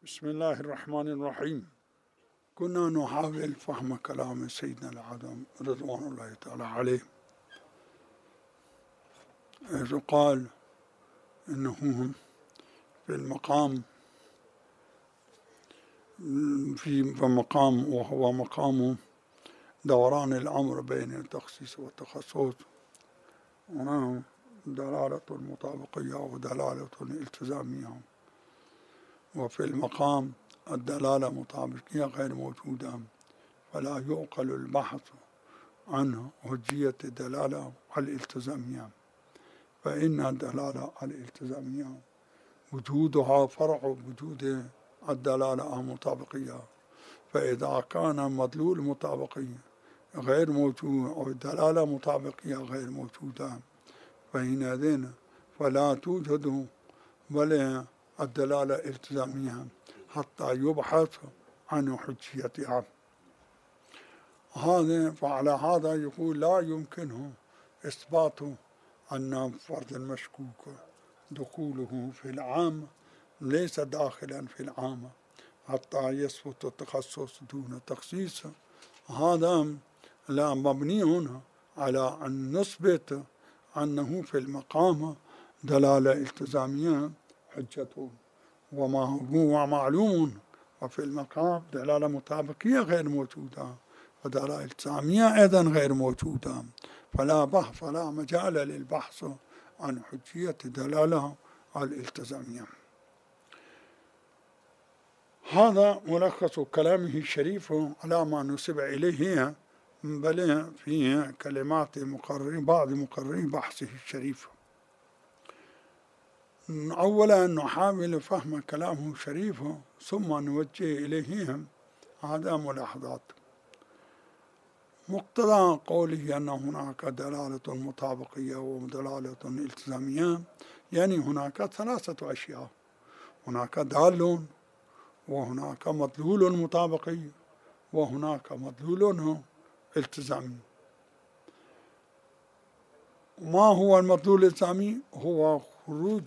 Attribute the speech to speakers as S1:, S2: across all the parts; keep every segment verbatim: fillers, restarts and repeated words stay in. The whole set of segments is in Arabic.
S1: بسم الله الرحمن الرحيم. كنا نحاول فهم كلام سيدنا العظم رضوان الله تعالى عليه، حيث قال إنه في المقام في مقام وهو مقام دوران الأمر بين التخصيص والتخصص، هنا دلالة المطابقية ودلالة الالتزامية، وفي المقام الدلالة مطابقية غير موجودة، فلا يعقل البحث عن حجية الدلالة الالتزامية، فإن الدلالة الالتزامية وجودها فرع وجود الدلالة المطابقية، فإذا كان مدلول مطابقي غير موجود أو الدلالة مطابقية غير موجودة فحينئذ فلا توجد ولا الدلالة الالتزامية حتى يبحث عن حجيتها. هذا فعلى هذا يقول لا يمكنه إثبات أن فرد المشكوك دخوله في العام ليس داخلا في العام حتى يثبت التخصص دون التخصيص. هذا لا مبني على أن نثبت أنه في المقام دلالة التزامية حجته، وما هو معلوم وفي المقام دلالة مطابقية غير موجودة ودلالة التزامية أيضا غير موجودة، فلا بحث فلا مجال للبحث عن حجية الدلالة الالتزامية. هذا ملخص كلامه الشريف على ما نسب إليه بل في كلمات مقررين بعض مقررين بحثه الشريف. أولا نحاول فهم كلامه الشريف ثم نوجه إليه هذا ملاحظات. مقتضى قوله أن هناك دلالة مطابقية ودلالة التزامية، يعني هناك ثلاثة أشياء: هناك دال، وهناك مدلول مطابقي، وهناك مدلول التزامي. ما هو المدلول الالتزامي؟ هو خروج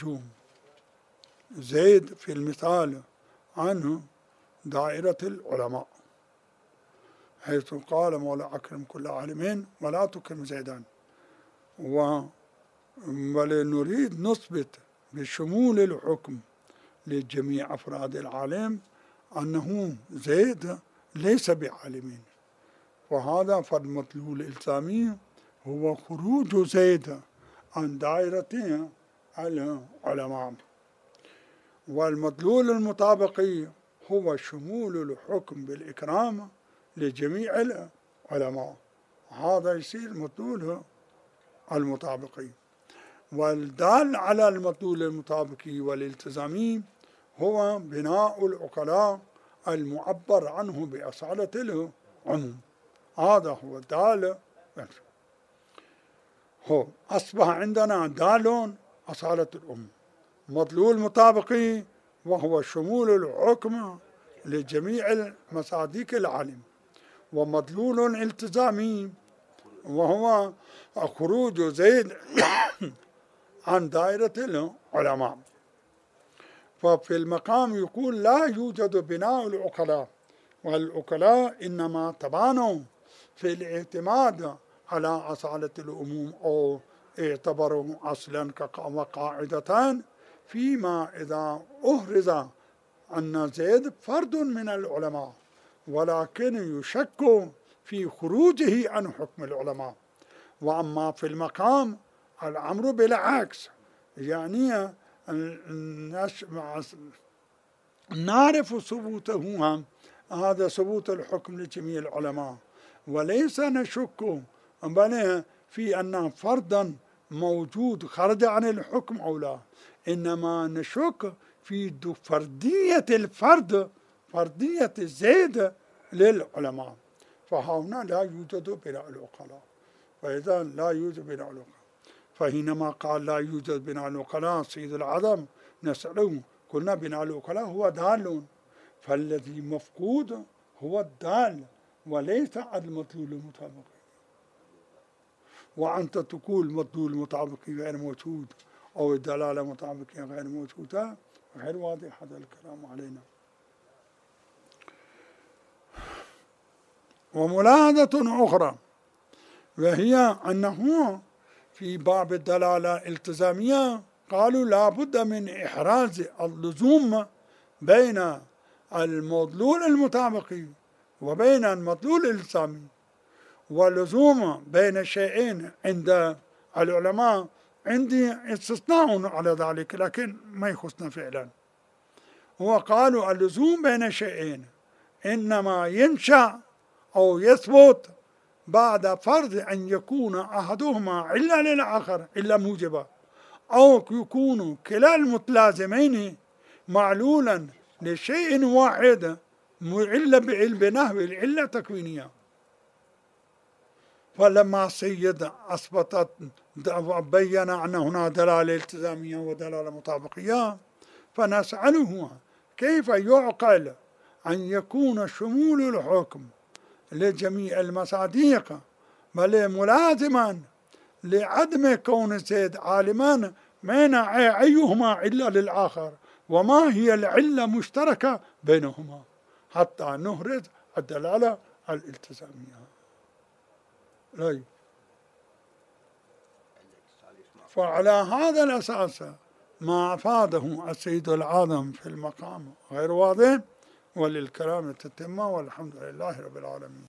S1: زيد في المثال عن دائرة العلماء، حيث قال مولا أكرم كل عالمين ولا تكرم زيدان، ونريد نثبت بشمول الحكم لجميع أفراد العالم أنه زيد ليس بعالمين، وهذا فالمدلول الإلزامي هو خروج زيد عن دائرة العلماء. والمدلول المطابقي هو شمول الحكم بالإكرام لجميع العلماء، هذا يصير المدلول المطابقي. والدال على المدلول المطابقي والالتزامي هو بناء العقلاء المعبر عنه بأصالة العموم، هذا هو الدال. هو أصبح عندنا دال أصالة العموم، مدلول مطابقي وهو شمول الحكم لجميع مصادق العالم، ومدلول التزامي وهو خروج زيد عن دائرة العلماء. ففي المقام يقول لا يوجد بناء العقلاء، والعقلاء إنما تبانوا في الاعتماد على أصالة العموم أو اعتبروا أصلا وقاعدتان، فيما إذا أهرز أن زيد فرد من العلماء ولكن يشك في خروجه عن حكم العلماء. وأما في المقام الأمر بالعكس، يعني نعرف ثبوته، هذا ثبوت الحكم لجميع العلماء، وليس نشك بل في أن فردا موجود خرج عن الحكم أو لا، إنما نشك في فردية الفرد، فردية زيد للعلماء، فهنا لا يوجد بناء العقلاء. فإذا لا يوجد بناء العقلاء، فحينما قال لا يوجد بناء العقلاء سيد العظم نسأله، قلنا بناء العقلاء هو دال، فالذي مفقود هو الدال وليس المدلول المطابقي. وأنت تقول مدلول مطابقي غير موجود أو الدلالة مطابقية غير موجودة، غير واضح هذا الكلام علينا. وملاحظة أخرى، وهي أنه في باب الدلالة الالتزامية قالوا لا بد من إحراز اللزوم بين المدلول المطابقي وبين المدلول الإلزامي، واللزوم بين شيئين عند العلماء عندي استثناء على ذلك لكن ما يخصنا فعلا. وقالوا اللزوم بين شيئين إنما ينشأ أو يثبت بعد فرض أن يكون أحدهما علة للآخر إلا موجبة، أو يكون كلا المتلازمين معلولا لشيء واحد علة بنحو العلة التكوينية. فلما السيد أثبتت بين أن هنا دلالة التزامية ودلالة مطابقية، فنسأله كيف يعقل أن يكون شمول الحكم لجميع المصادق بل ملازما لعدم كون زيد عالما من أيهما علة للآخر وما هي العلة المشتركة بينهما حتى نهرز الدلالة الالتزامية. لا. فعلى هذا الأساس ما أفاده السيد العاظم في المقام غير واضح، وللكلام التتمة، والحمد لله رب العالمين.